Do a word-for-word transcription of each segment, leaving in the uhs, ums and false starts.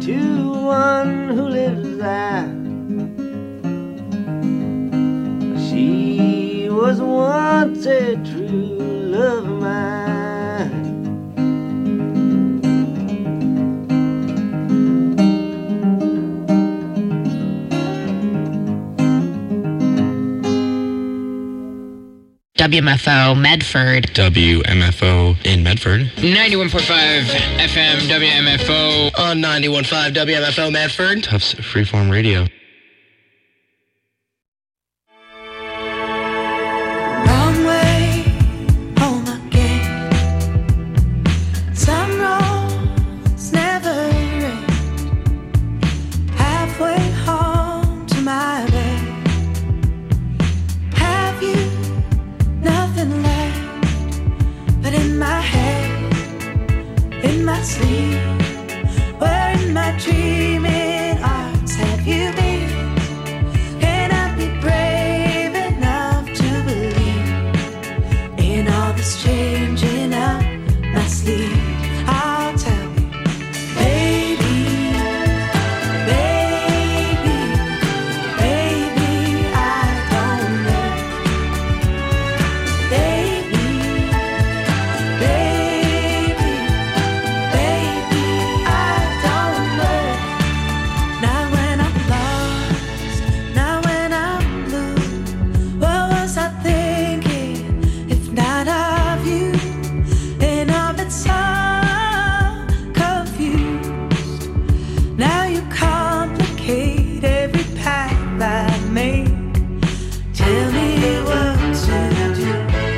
to one who lives there. She was once a true love of mine. W M F O Medford. W M F O in Medford. ninety-one point five F M W M F O. On ninety-one point five W M F O Medford. Tufts Freeform Radio. Wrong way, home again. Some roads never end. Halfway home to my bed. Have you nothing left but in my head, in my sleep, where in my dreaming arms have you been? Can I be brave enough to believe in all this changing up my sleep? I'll tell you, baby, baby, baby, I don't know. Baby, baby, baby, I don't know. Now when I'm lost, now when I'm blue, what was I thinking if not of you? And I've been so confused. Now you complicate every path I make. Tell me what to do.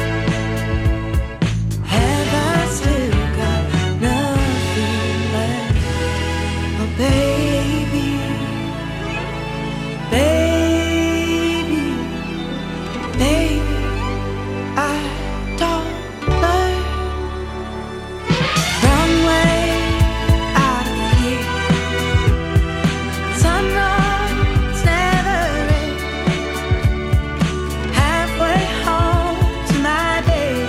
Have I still got nothing left? Oh baby, baby, baby, I don't know. Wrong way out of here. Some roads never end. Halfway home to my bed.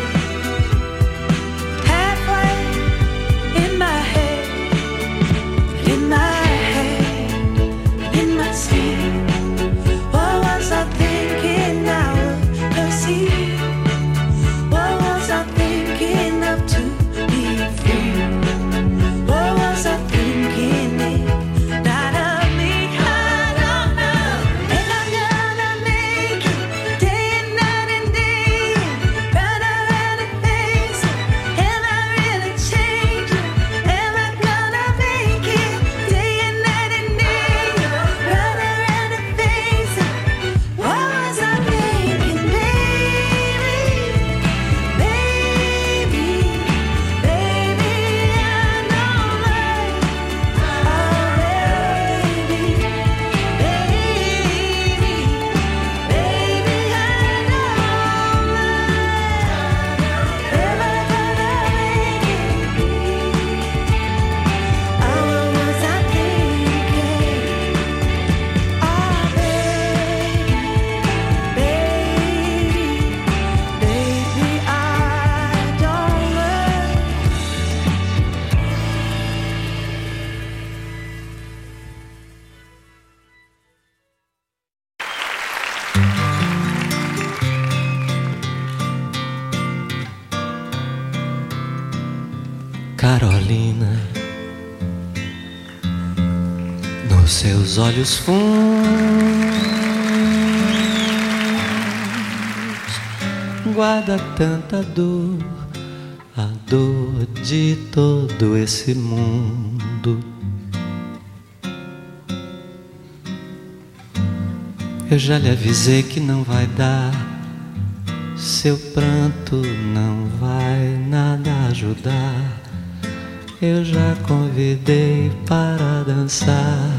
Halfway in my head, in my head, in my sleep. What was I thinking I would perceive? What was I thinking of to be free? What was I thinking if not of me? I don't know. And I'm gonna make it day and night and day. Run around and face it. Am I really changing? Am I gonna make it day and night and day? Run around and face it. What was I thinking, baby? Baby, baby, I know love. Oh, baby, baby, baby, I know love. Am I gonna make it? Oh, what was I thinking? Oh, baby, baby, baby, I don't love. Carolina, nos seus olhos fundos guarda tanta dor, a dor de todo esse mundo. Eu já lhe avisei que não vai dar, seu pranto não vai nada ajudar. Eu já convidei para dançar.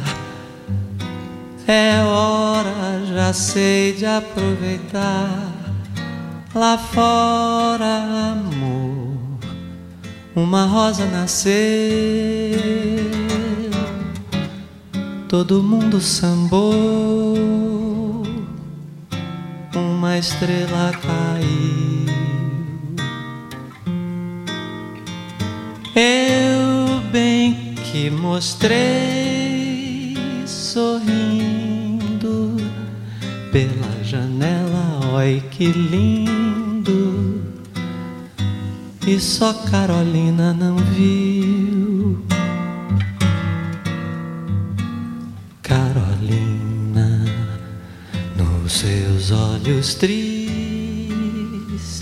É hora, já sei, de aproveitar. Lá fora, amor, uma rosa nasceu. Todo mundo sambou, uma estrela caiu. Eu bem que mostrei sorrindo pela janela, oi que lindo. E só Carolina não viu. Carolina, nos seus olhos tristes,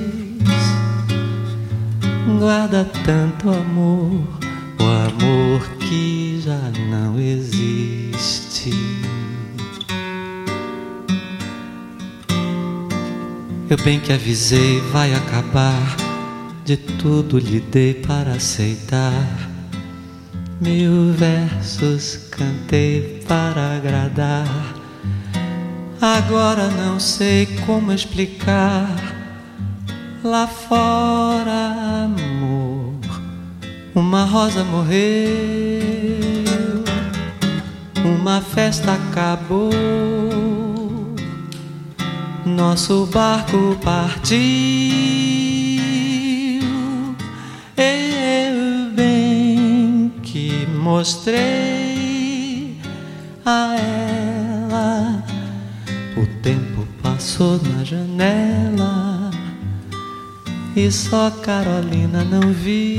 guarda tanto amor, o amor que já não existe. Eu bem que avisei, vai acabar, de tudo lhe dei para aceitar. Mil versos cantei para agradar. Agora não sei como explicar. Lá fora, amor, uma rosa morreu, uma festa acabou, nosso barco partiu. Eu bem que mostrei a ela, o tempo passou na janela e só Carolina não viu.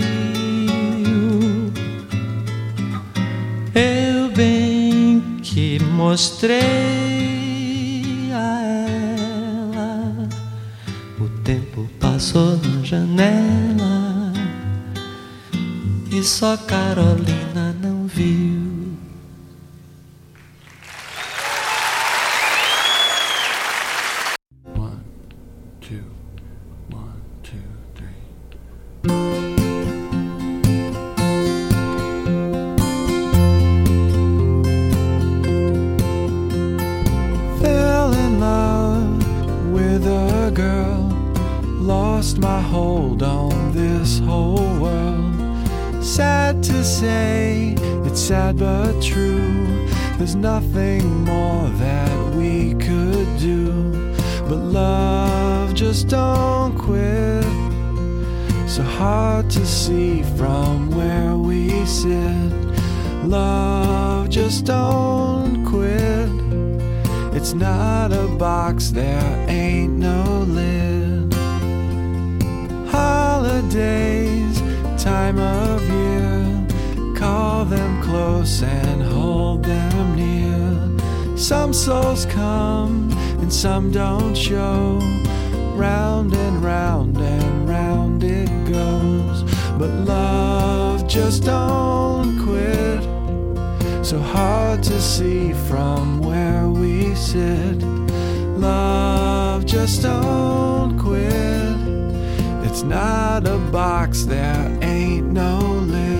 Eu bem que mostrei a ela, o tempo passou na janela e só Carolina não viu. One, two, one, two, three. Fell in love with a girl, lost my hold on this whole world. Sad to say, it's sad but true. There's nothing more that we could do. But love just don't quit. So hard to see from where we sit. Love just don't quit. It's not a box, there ain't no lid. Holidays, time of year, call them close and hold them near. Some souls come and some don't show. Round and round and round it goes. But love just don't quit. So hard to see from where we sit. Love just don't quit. It's not a box, there ain't no lid.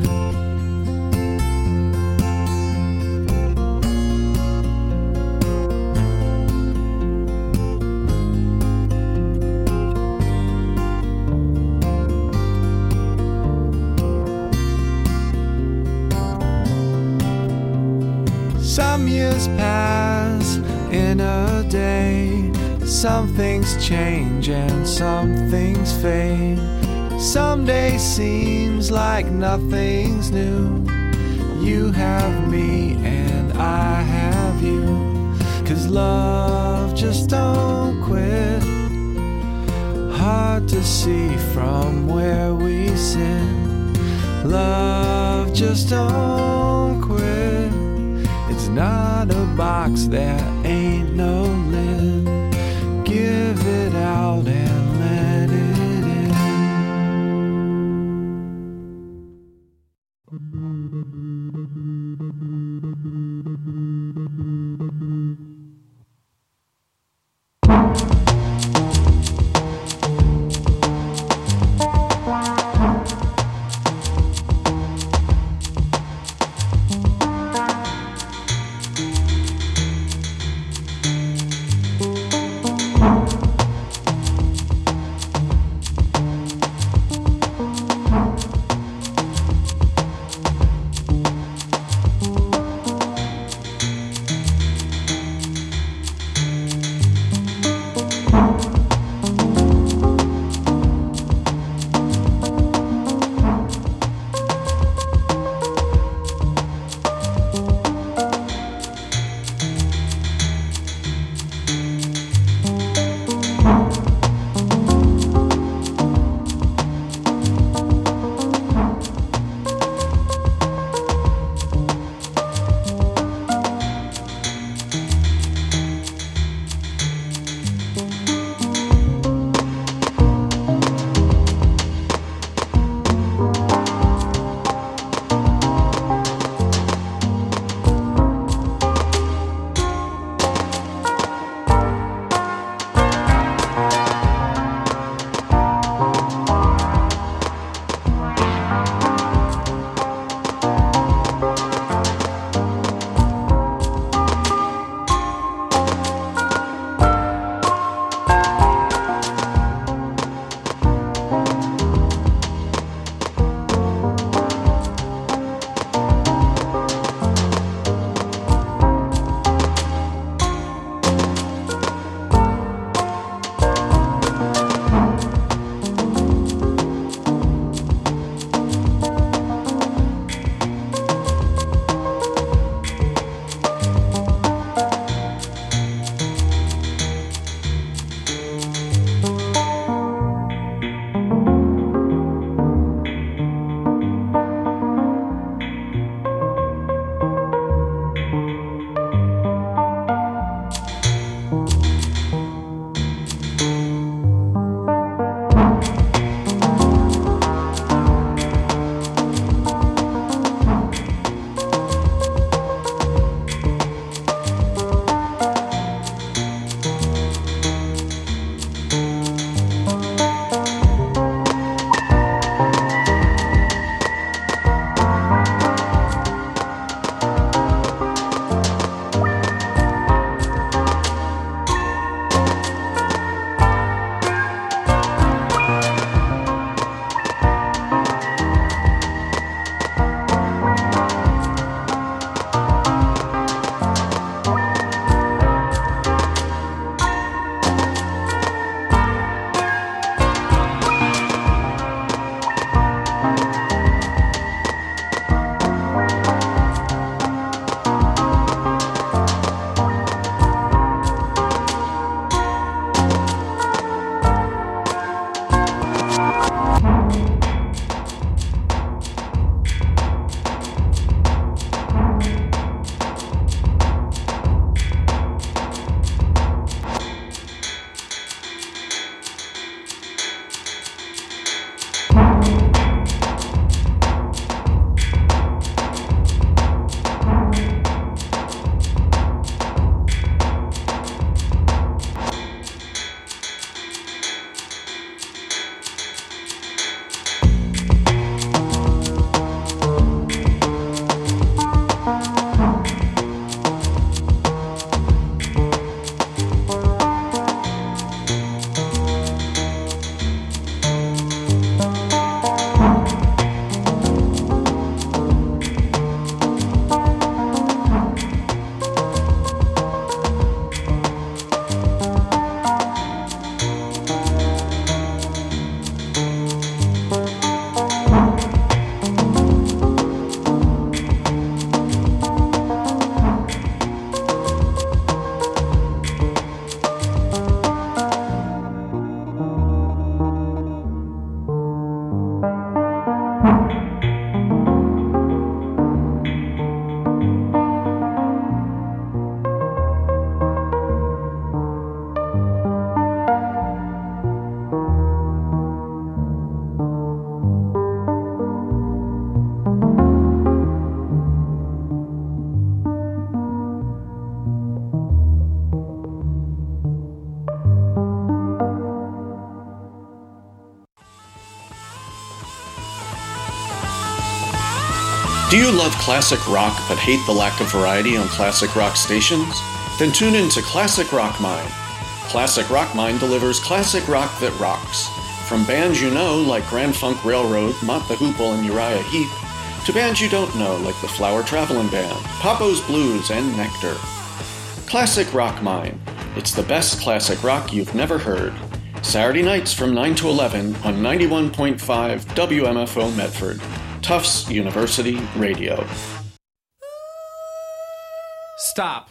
Some years pass in a day. Some things change and some things fade. Some day seems like nothing's new. You have me and I have you. 'Cause love just don't quit. Hard to see from where we sit. Love just don't quit. It's not a box, there ain't no lid. Give it out and let it in. Do you love classic rock but hate the lack of variety on classic rock stations? Then tune in to Classic Rock Mine. Classic Rock Mine delivers classic rock that rocks. From bands you know like Grand Funk Railroad, Mott the Hoople, and Uriah Heep, to bands you don't know like the Flower Travelin' Band, Papo's Blues, and Nectar. Classic Rock Mine. It's the best classic rock you've never heard. Saturday nights from nine to eleven on ninety-one point five W M F O Medford. Tufts University Radio. Stop.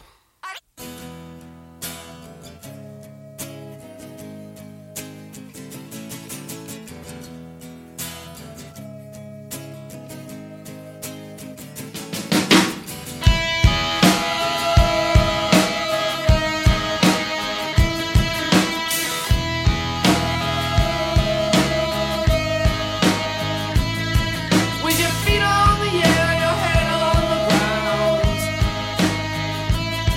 With your feet on the air, your head on the ground.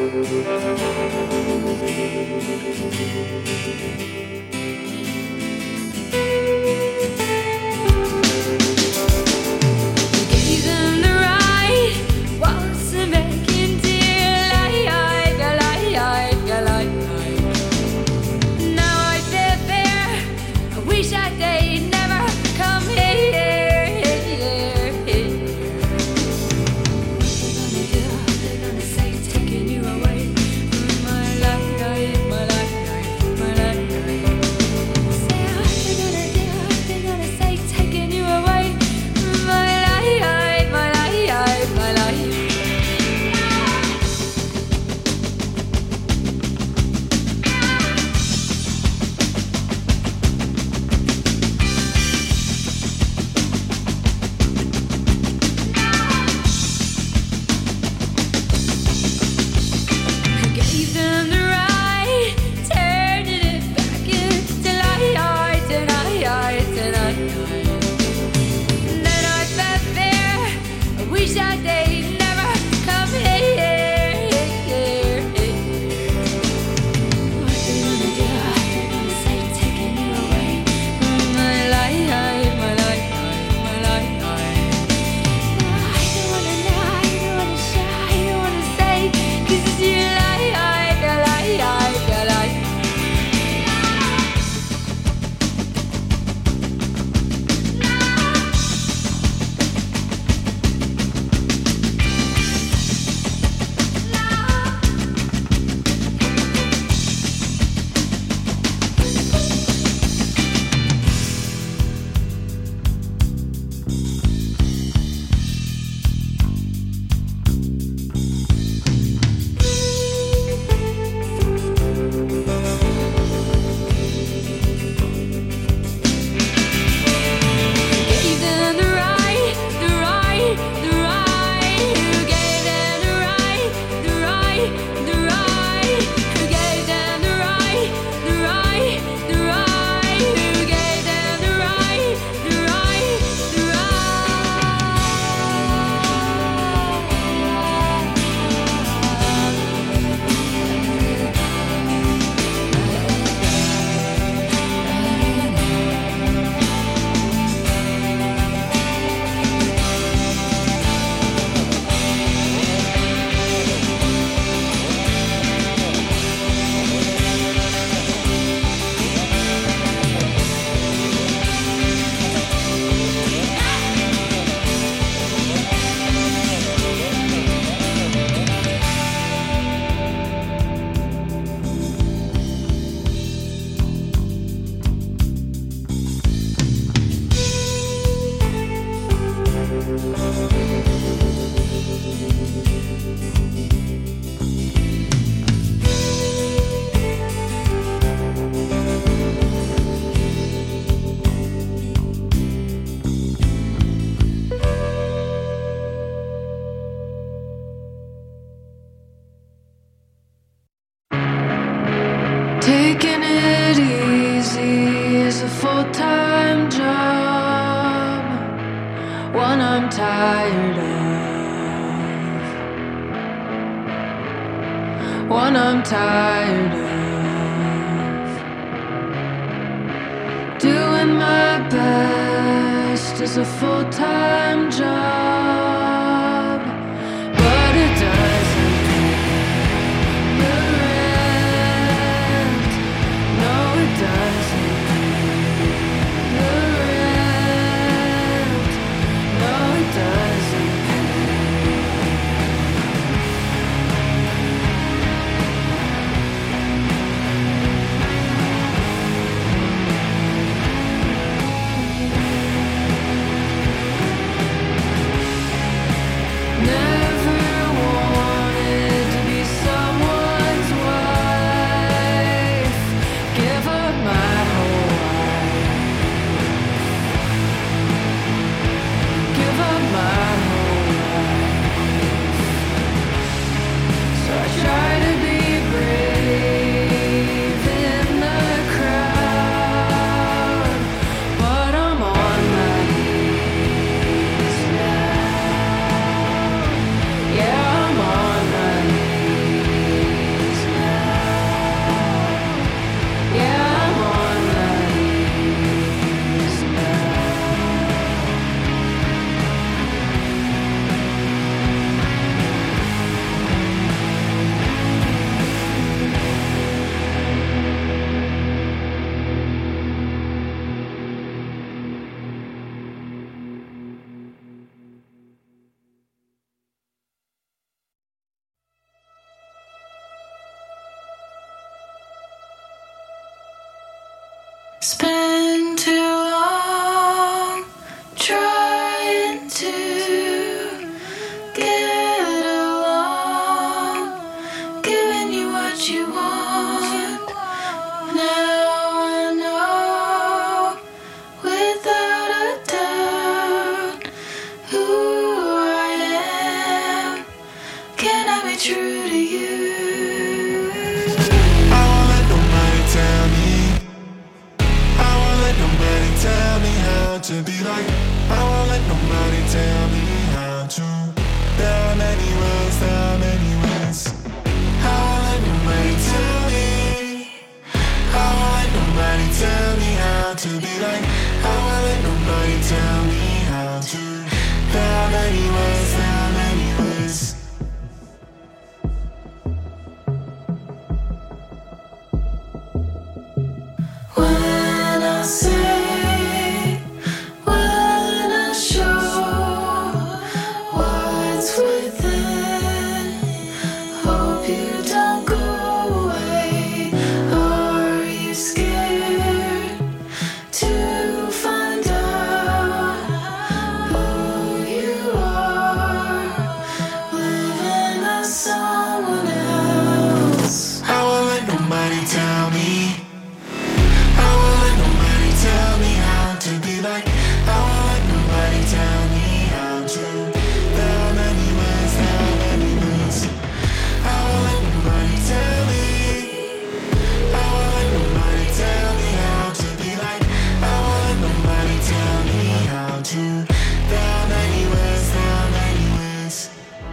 Taking it easy is a full-time job, one I'm tired of, one I'm tired of. Doing my best is a full-time job, but it doesn't pay the rent. No, it doesn't pay the rent. No, it doesn't Spend too long trying to get along, giving you what you want. Now I know without a doubt who I am. Can I be true to you? I won't let nobody tell me. I won't let nobody tell me how to be like. I won't let nobody tell me how to. There are many ways, there are many ways. I won't let nobody tell me. I won't let nobody tell me how to be like. I won't let nobody tell me how to. There are many ways, there are many ways. When I say, when I show what's within, hope you don't go away. Are you scared to find out who you are, living as someone else? I won't let nobody tell me. I won't let nobody tell me how to be like. I won't let nobody tell me how to. There are many ways, there are many ways. I won't let nobody tell me. I won't let nobody tell me how to be like. I won't let nobody tell me how to. There are many ways, there are many ways.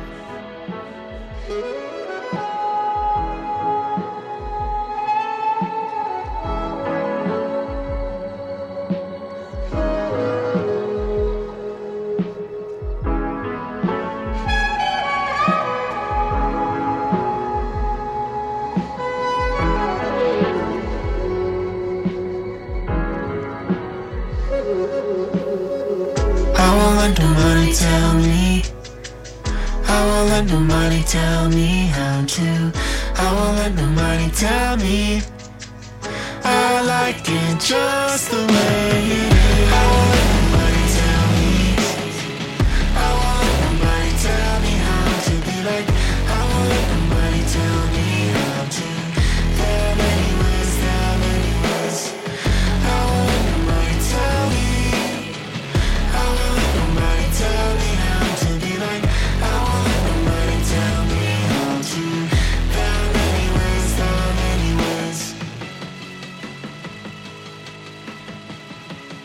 I won't let nobody tell me. I won't let nobody tell me how to. I won't let nobody tell me. I like it just the way it is. I won't let nobody tell me. I won't let nobody tell me how to be like. I won't let nobody tell me how to. There are many ways, there are many ways. I won't let nobody tell me. I won't let nobody tell me how to be like. I won't let nobody tell me how to. There are many ways, there are many ways.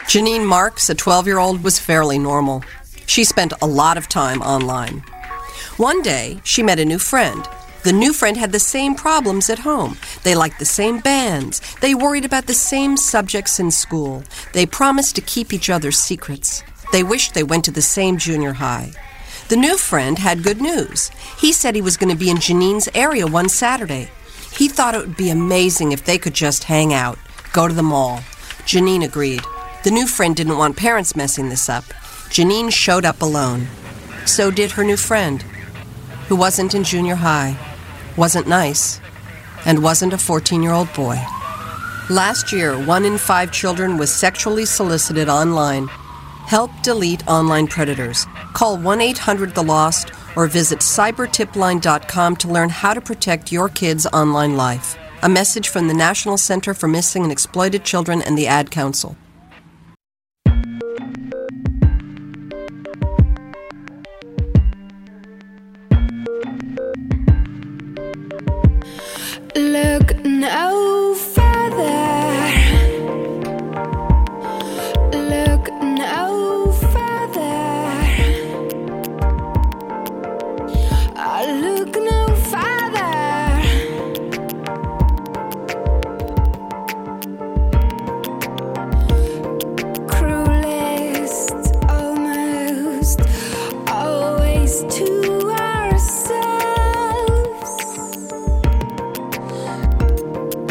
Janine Marks, a twelve-year-old, was fairly normal. She spent a lot of time online. One day, she met a new friend. The new friend had the same problems at home. They liked the same bands. They worried about the same subjects in school. They promised to keep each other's secrets. They wished they went to the same junior high. The new friend had good news. He said he was going to be in Janine's area one Saturday. He thought it would be amazing if they could just hang out, go to the mall. Janine agreed. The new friend didn't want parents messing this up. Janine showed up alone. So did her new friend, who wasn't in junior high, wasn't nice, and wasn't a fourteen-year-old boy. Last year, one in five children was sexually solicited online. Help delete online predators. Call one eight hundred the lost or visit cyber tip line dot com to learn how to protect your kids' online life. A message from the National Center for Missing and Exploited Children and the Ad Council. Look no further. Look no further. I look no further. Cruelest, almost always to ourselves.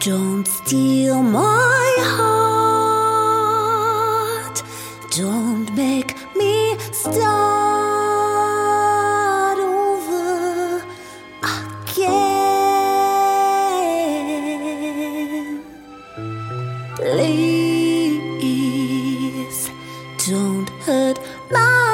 Don't steal my heart. Don't make me start over again. Please don't hurt my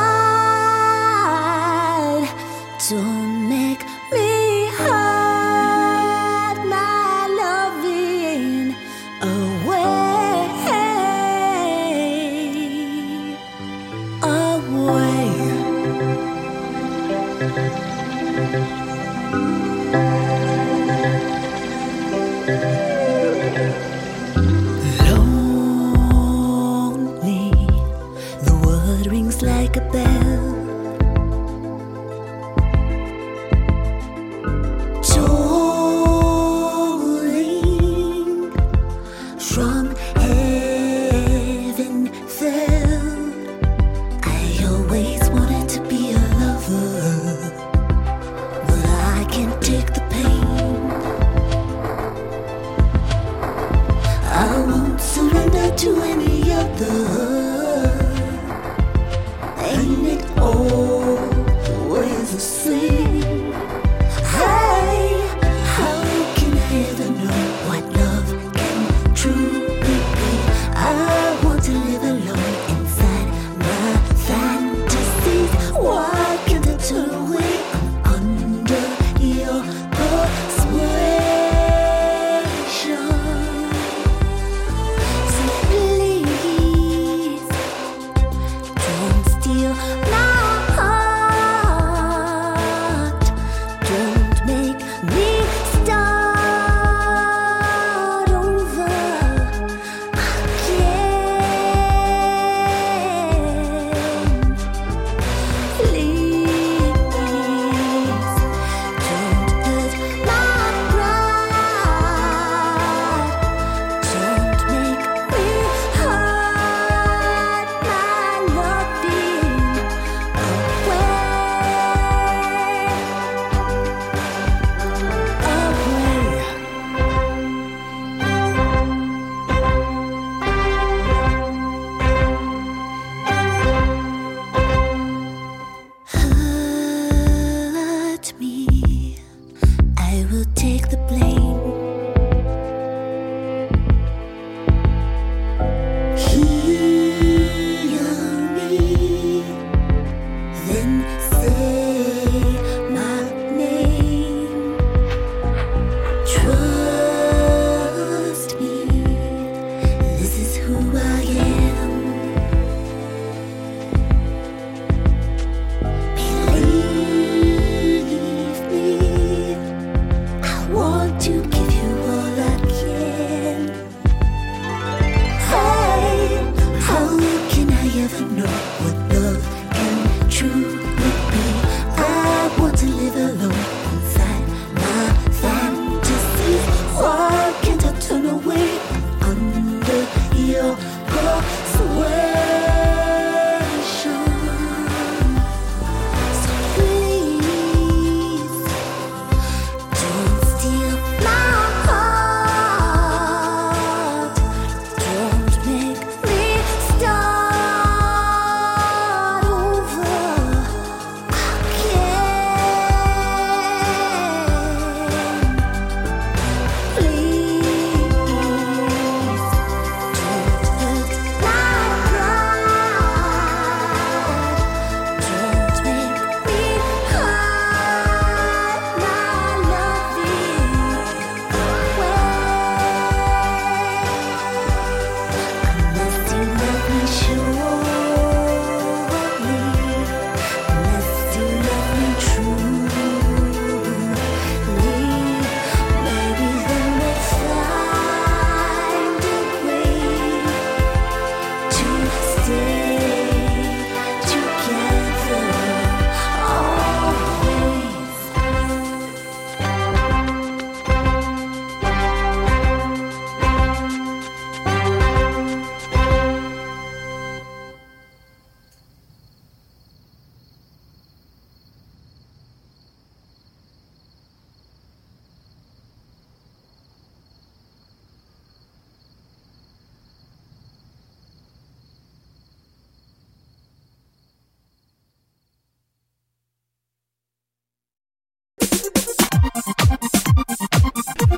pride. Don't make me hide my loving away, away. Lonely, the word rings like a bell. Tolling from heaven fell. I always wanted to be a lover, but I can't take the pain. I won't surrender to any other. Ain't it always the same? Hey, how can I ever know what love can truly be? I want to live alone inside my fantasies. Why can't I turn away? I'm under your persuasion. So please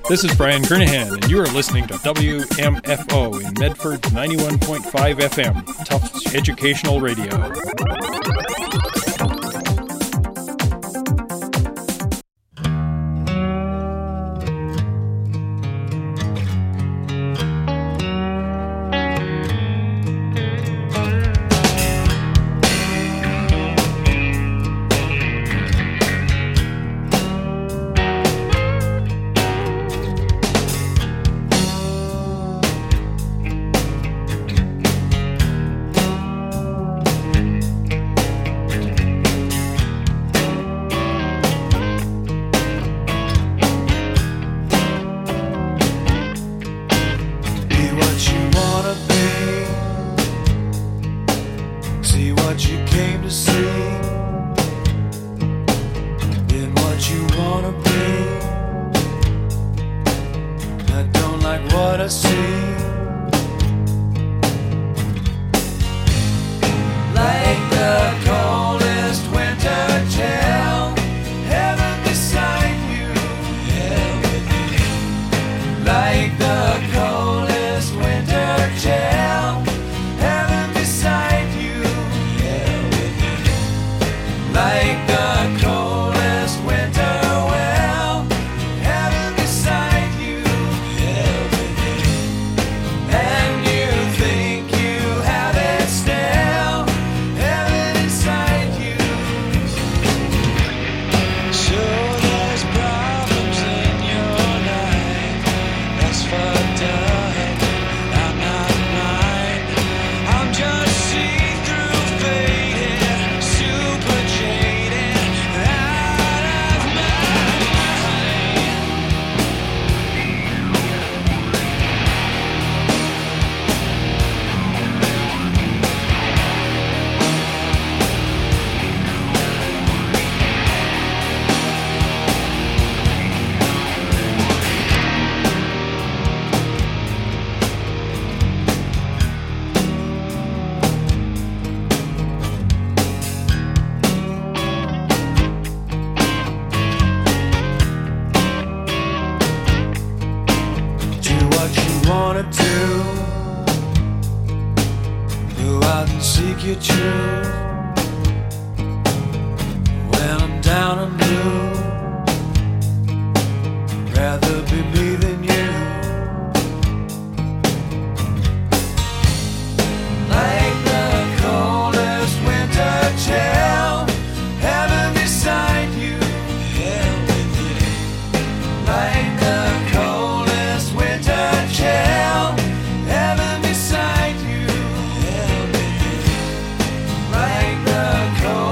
This is Brian Kernahan, and you are listening to W M F O in Medford ninety-one point five F M, Tufts Educational Radio.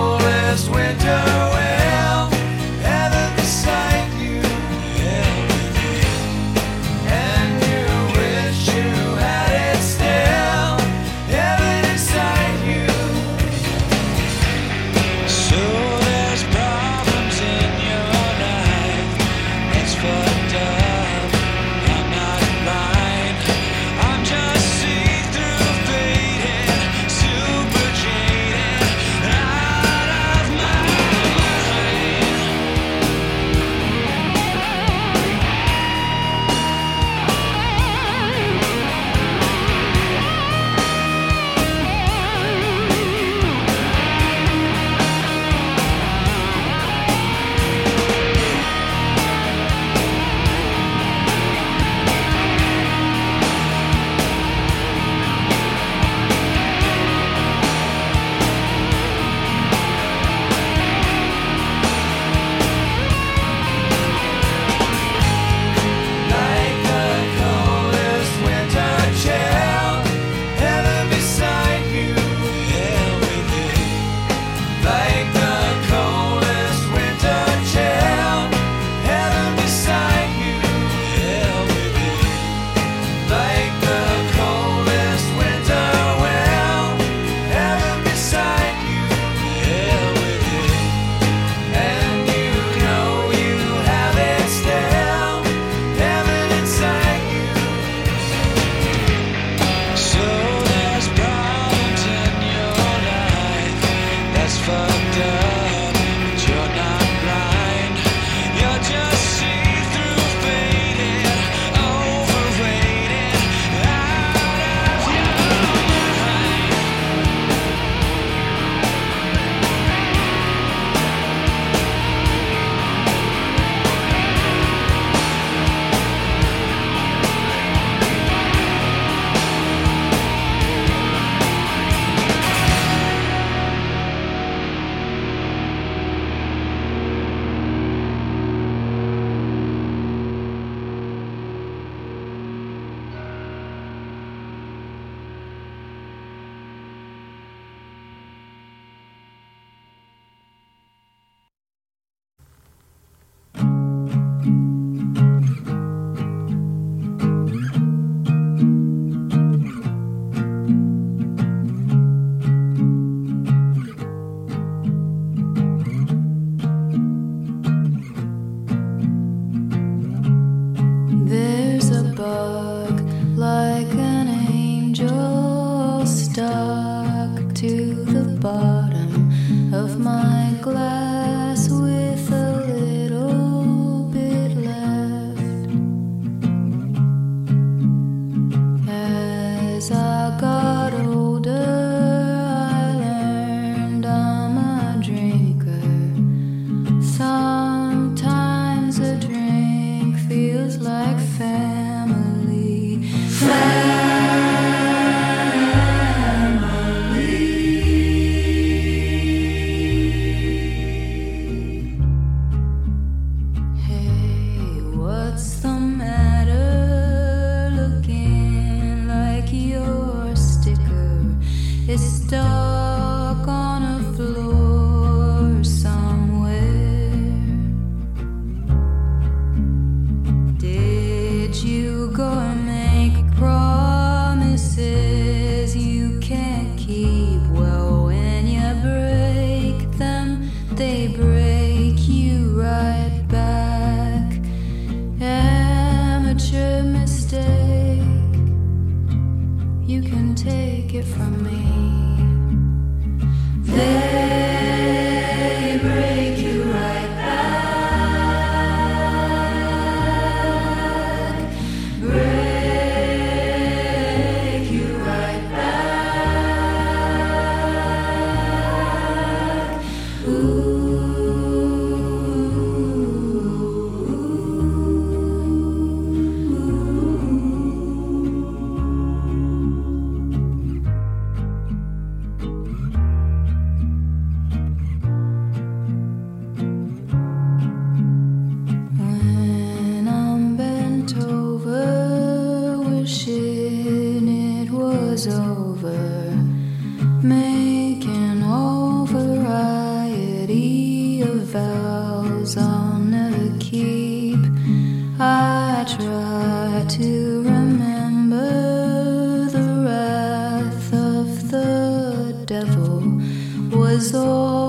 Winter, well, heaven beside you. it from me. They break you right back, break you right back. Ooh. Over, making all variety of vows I'll never keep. I try to remember the wrath of the devil was all